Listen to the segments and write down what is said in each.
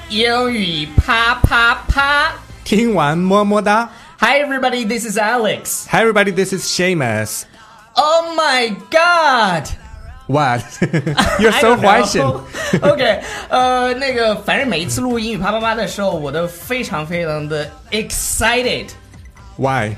英语啪啪啪， 听完么么哒。 Hi everybody, this is Alex. Hi everybody, this is Seamus. Oh my god. What? You're so 怀神。 OK， 那个，反正每一次录英语啪啪啪的时候，我都非常非常的 excited. Why?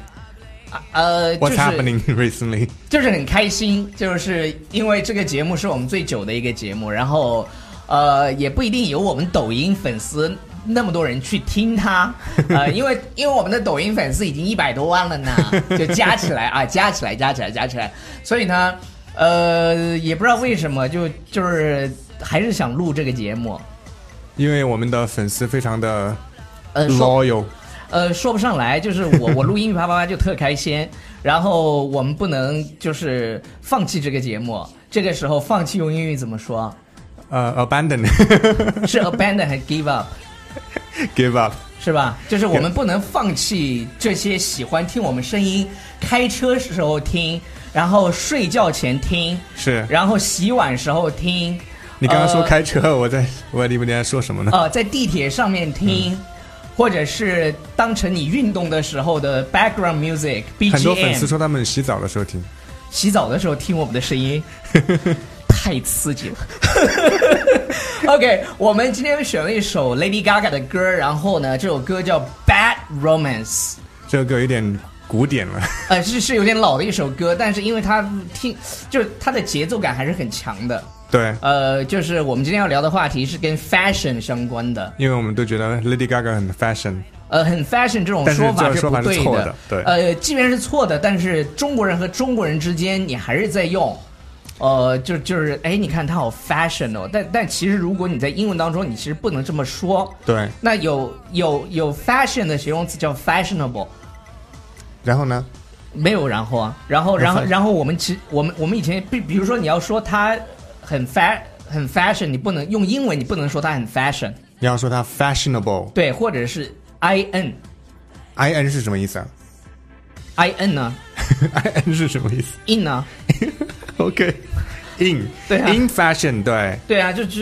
What's happening recently? 就是很开心，就是因为这个节目是我们最久的一个节目，然后也不一定有我们抖音粉丝那么多人去听它，因为我们的抖音粉丝已经100多万了呢，就加起来啊，加起来，所以呢，也不知道为什么，就是还是想录这个节目， 因为我们的粉丝非常的 loyal。 说不上来，就是我录英语啪啪啪就特开心，然后我们不能就是放弃这个节目，这个时候放弃用英语怎么说 ？Abandon 是 abandon 还是 give up？Give up 是吧？就是我们不能放弃这些喜欢听我们声音，开车时候听，然后睡觉前听， 是， 然后洗碗时候听。 你刚刚说开车，我以为你在说什么呢？ 在地铁上面听。或者是当成你运动的时候的 background music BGM。 很多粉丝说他们洗澡的时候听， 洗澡的时候听我们的声音太刺激了。OK， 我们今天选了一首 Lady Gaga 的歌，然后呢这首歌叫 Bad Romance。 这首歌有点古典了， 是有点老的一首歌，但是因为它就是它的节奏感还是很强的。 对， 就是我们今天要聊的话题是跟 fashion 相关的， 因为我们都觉得 Lady Gaga 很 fashion， 很 fashion 这种说法是不对的， 但是这说法是错的，对， 即便是错的，但是中国人和中国人之间你还是在用，就是哎，你看它好 fashion 哦，但其实如果你在英文当中，你其实不能这么说， 对， 那有 fashion 的形容词叫 fashionable， 然后呢？ 没有然后啊，然后我们以前比如说你要说它很 fashion， 你不能用英文，你不能说它很 fashion， 你要说它 fashionable， 对，或者是 in 是什么意思啊？ in 呢 ？in 是什么意思 ？in 呢 ？OK， in 对啊 ，in fashion 对啊，就是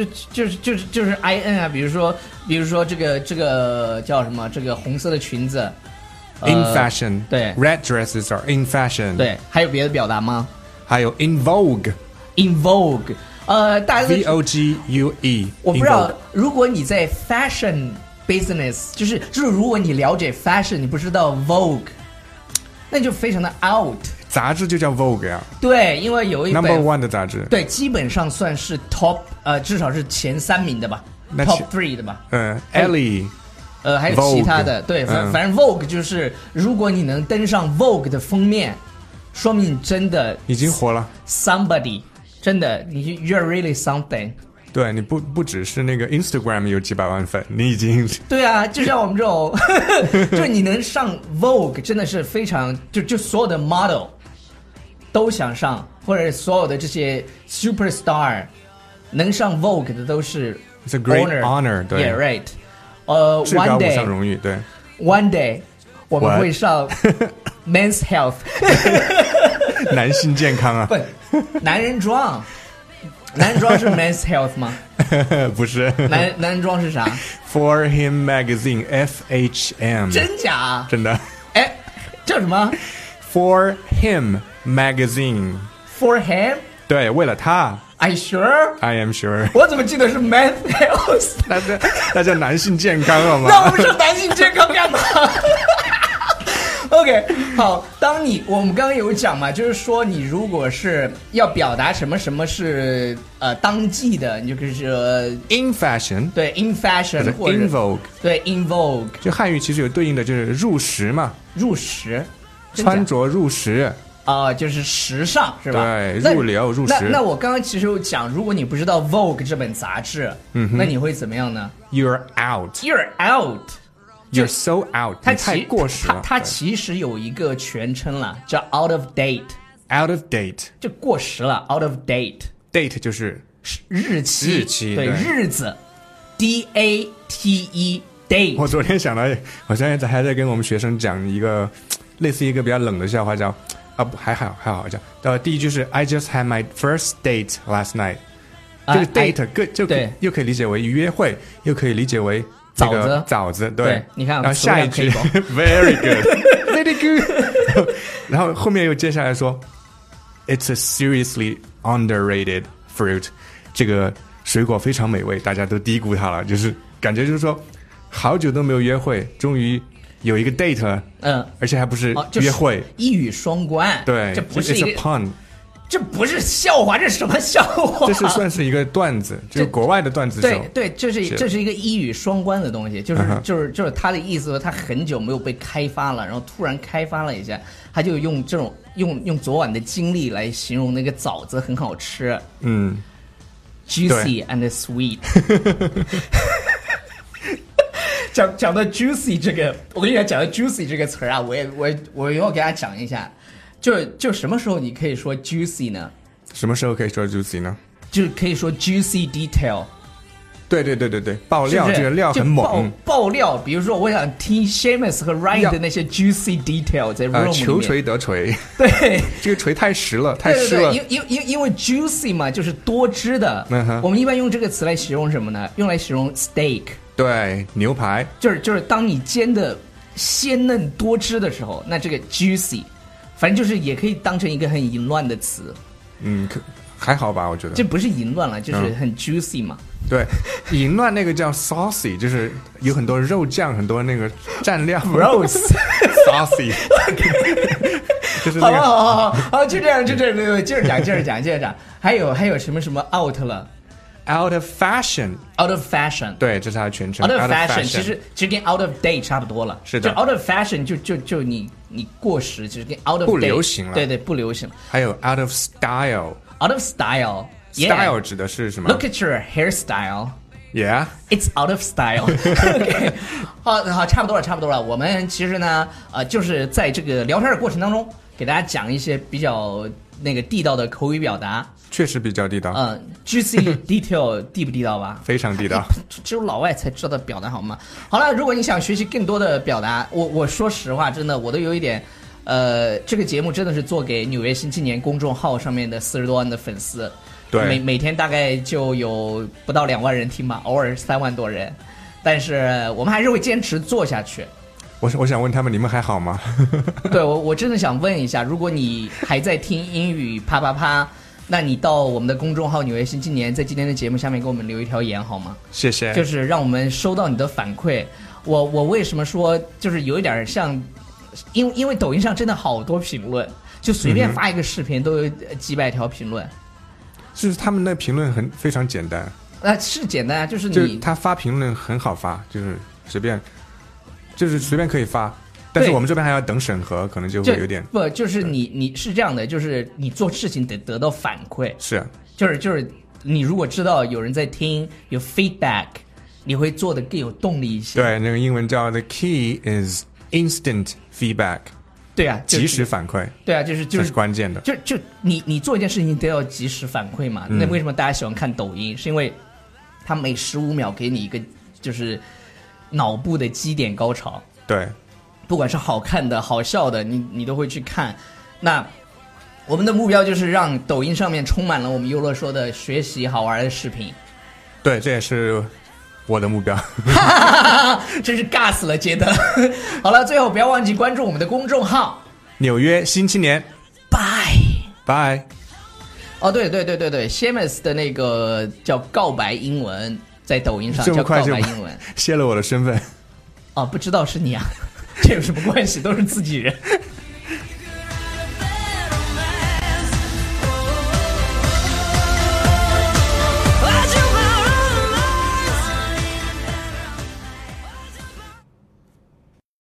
in 啊，比如说这个叫什么？这个红色的裙子 ，in fashion， 对 ，red dresses are in fashion， 对，还有别的表达吗？ 还有 in vogue。In vogue， 大家 VOGUE， 我不知道，如果你在 fashion business， 就是如果你了解 fashion， 你不知道 vogue， 那就非常的 out。 杂志就叫 Vogue 呀， 对，因为有一本 Number One 的杂志， 对，基本上算是 top， 至少是前3名的吧，top 3的吧。 Ellie， 还有其他的，对，反正 Vogue 就是如果你能登上 Vogue 的封面，说明你真的已经火了 ，somebody。真的，你 you're really something。 对，你不只是那个 Instagram 有几百万粉，你已经对啊，就像我们这种就你能上 Vogue 真的是非常就所有的 model 都想上，或者所有的这些 superstar 能上 Vogue 的都是 It's a great honor， 对 Yeah, right。 至高 one 无上 day 荣誉，对 One day 我们会上 Men's Health 男性健康啊， 不，男人装是 Men's Health 吗？ 不是， 男人装是啥 ？For Him Magazine FHM， 真假？ 真的？ 哎，叫什么 ？For Him Magazine For him， 对，为了他。 Are you sure? I am sure。 我怎么记得是 Men's Health？ 那叫男性健康好吗？ 那我们说男性健康干嘛？OK， 好，我们刚刚有讲嘛，就是说你如果是要表达什么是当季的，你就可以说 in fashion， 对 in fashion 或者 in vogue， 对 in vogue， 就汉语其实有对应的就是入时嘛， 入时， 穿着入时就是时尚是吧？ 对，入流入时。 那我刚刚其实有讲，如果你不知道 Vogue 这本杂志，那你会怎么样呢 ？You're out. You're out. You're so out. 它太过时了。 它其实有一个全称了，叫 out of date. Out of date 就过时了 ，out of date. Date 就是日期，对日子 ，date date。 我昨天想到，我现在还在跟我们学生讲一个类似一个比较冷的笑话，叫还好叫第一句是 I just had my first date last night。这个 date 就又可以理解为约会，又可以理解为枣子，对， 对，你看， 然后下一句 very good，very good，然后后面又接下来说 ，It's a seriously underrated fruit， 这个水果非常美味，大家都低估它了，就是感觉就是说，好久都没有约会，终于有一个 date 了，而且还不是约会， 一语双关， 对， 这不是一个 pun。 这不是笑话，这是什么笑话？ 这是算是一个段子，就是国外的段子手。 对，这是一个一语双关的东西，就是他的意思，他很久没有被开发了，然后突然开发了一下，他就用这种用昨晚的经历来形容那个枣子很好吃，juicy and sweet 。讲到 juicy 这个，我跟你讲到 juicy 这个词啊，我要给大家讲一下。就什么时候你可以说 juicy 呢？ 什么时候可以说 juicy 呢？ 就可以说 juicy detail。 对，爆料，是是这个料很猛。 爆料，比如说我想听 Seamus 和 Ryan 的那些 juicy detail 在 room 里面。 求锤得锤。 对， 这个锤太实了，太湿了。 因为 juicy 嘛，就是多汁的。我们一般用这个词来形容什么呢？用来形容 steak。对， 牛排。 就是当你煎的鲜嫩多汁的时候，那这个 juicy。反正就是也可以当成一个很淫乱的词， 还好吧，我觉得这不是淫乱了，就是很 juicy 嘛。 对，淫乱那个叫 saucy， 就是有很多肉酱，很多那个蘸料。 Gross saucy 就是那个。 好，就这样，接着讲。还有什么 out 了 ？Out of fashion。对，这是它的全称。 Out of fashion 其实跟 out of date 差不多了。 是的。 就 out of fashion 就你过时，就是跟 out of date 不流行了。 对，不流行。 还有 out of style。Out of style。Style 指的是什么 ？Look at your hairstyle。Yeah, it's out of style. OK， 好，差不多了。我们其实呢，就是在这个聊天的过程当中，给大家讲一些比较那个地道的口语表达。 确实比较地道。 juicy detail 地不地道吧？ 非常地道。 只有老外才知道的表达好吗？好了，如果你想学习更多的表达，我说实话，真的我都有一点，这个节目真的是做给纽约新青年公众号上面的40多万的粉丝。 对， 每天大概就有不到2万人听吧，偶尔3万多人，但是我们还是会坚持做下去。 我想问他们，你们还好吗？ 对，我真的想问一下，如果你还在听英语啪啪啪，那你到我们的公众号纽约新青年，在今天的节目下面给我们留一条言好吗？ 谢谢。 就是让我们收到你的反馈。我为什么说就是有一点像，因为抖音上真的好多评论，就随便发一个视频都有几百条评论。 就是他们的评论非常简单。 是简单啊，就是他发评论很好发，就是随便可以发。但是我们这边还要等审核，可能就会有点不，就是你是这样的，就是你做事情得到反馈， 是， 就是你如果知道有人在听，有 feedback， 你会做得更有动力一些。 对，那个英文叫 the key is instant feedback。 对啊， 及时反馈。 对啊，就是这是关键的。 就你做一件事情都要及时反馈嘛。那为什么大家喜欢看抖音？是因为它每15秒给你一个就是脑部的基点高潮。 对。 不管是好看的好笑的，你都会去看。那我们的目标就是让抖音上面充满了我们优乐说的学习好玩的视频。 对，这也是我的目标。 真是尬死了，觉得。好了，最后不要忘记关注我们的公众号纽约新青年。拜。 哦，对 ，Seamus 的那个叫告白英文，在抖音上叫告白英文。 泄露我的身份。 哦，不知道是你啊。这有什么关系？都是自己人。